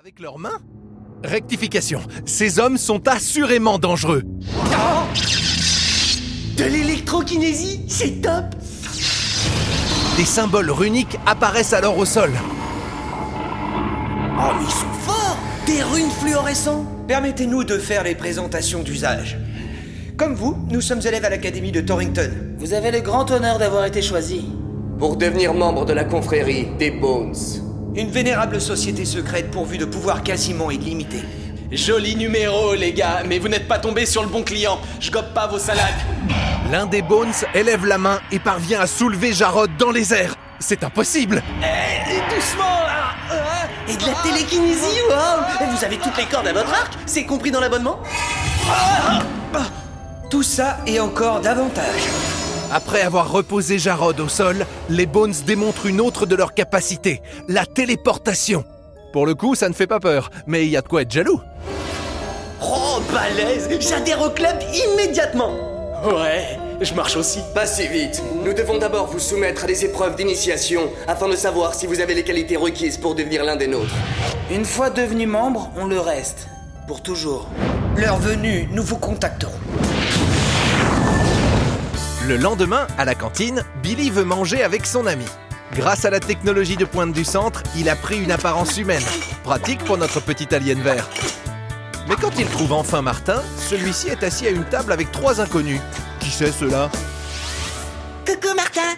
avec leurs mains? Rectification, ces hommes sont assurément dangereux. De l'électrokinésie, c'est top! Des symboles runiques apparaissent alors au sol. Oh, mais ils sont forts! Des runes fluorescentes! Permettez-nous de faire les présentations d'usage. Comme vous, nous sommes élèves à l'académie de Torrington. Vous avez le grand honneur d'avoir été choisi. Pour devenir membre de la confrérie des Bones. Une vénérable société secrète pourvue de pouvoirs quasiment illimités. Joli numéro, les gars, mais vous n'êtes pas tombés sur le bon client. Je gobe pas vos salades. L'un des Bones élève la main et parvient à soulever Jarod dans les airs. C'est impossible! Doucement, là! Et de la télékinésie, waouh! Vous avez toutes les cordes à votre arc? C'est compris dans l'abonnement? Tout ça et encore davantage. Après avoir reposé Jarod au sol, les Bones démontrent une autre de leurs capacités, la téléportation. Pour le coup, ça ne fait pas peur, mais il y a de quoi être jaloux. Oh, balèze! J'adhère au club immédiatement! Ouais, je marche aussi. Pas si vite. Nous devons d'abord vous soumettre à des épreuves d'initiation afin de savoir si vous avez les qualités requises pour devenir l'un des nôtres. Une fois devenu membre, on le reste. Pour toujours. L'heure venue, nous vous contacterons. Le lendemain, à la cantine, Billy veut manger avec son ami. Grâce à la technologie de pointe du centre, il a pris une apparence humaine. Pratique pour notre petit alien vert. Mais quand il trouve enfin Martin, celui-ci est assis à une table avec 3 inconnus. Qui c'est ceux-là? Coucou Martin.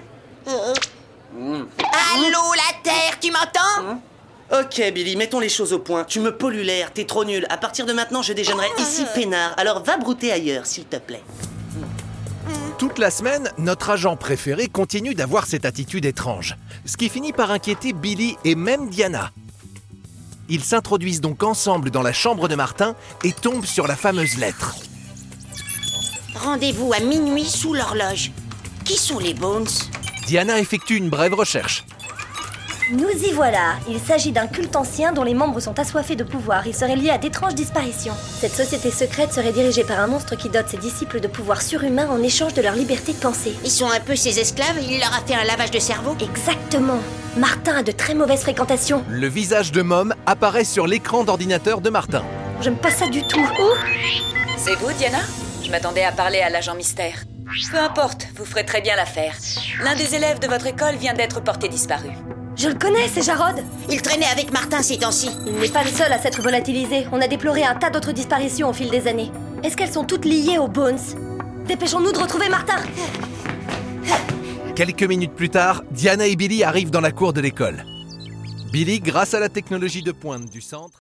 Allô la Terre, tu m'entends? Ok Billy, mettons les choses au point. Tu me pollues l'air, t'es trop nul. À partir de maintenant, je déjeunerai ici peinard. Alors va brouter ailleurs, s'il te plaît. Toute la semaine, notre agent préféré continue d'avoir cette attitude étrange. Ce qui finit par inquiéter Billy et même Diana. Ils s'introduisent donc ensemble dans la chambre de Martin et tombent sur la fameuse lettre. Rendez-vous à minuit sous l'horloge. Qui sont les Bones? Diana effectue une brève recherche. Nous y voilà. Il s'agit d'un culte ancien dont les membres sont assoiffés de pouvoir. Il serait lié à d'étranges disparitions. Cette société secrète serait dirigée par un monstre qui dote ses disciples de pouvoirs surhumains en échange de leur liberté de penser. Ils sont un peu ses esclaves et il leur a fait un lavage de cerveau? Exactement. Martin a de très mauvaises fréquentations. Le visage de Mom apparaît sur l'écran d'ordinateur de Martin. J'aime pas ça du tout. Oh! C'est vous, Diana? Je m'attendais à parler à l'agent mystère. Peu importe, vous ferez très bien l'affaire. L'un des élèves de votre école vient d'être porté disparu. Je le connais, c'est Jarod. Il traînait avec Martin ces temps-ci. Il n'est pas le seul à s'être volatilisé. On a déploré un tas d'autres disparitions au fil des années. Est-ce qu'elles sont toutes liées aux Bones? Dépêchons-nous de retrouver Martin. Quelques minutes plus tard, Diana et Billy arrivent dans la cour de l'école. Billy, grâce à la technologie de pointe du centre...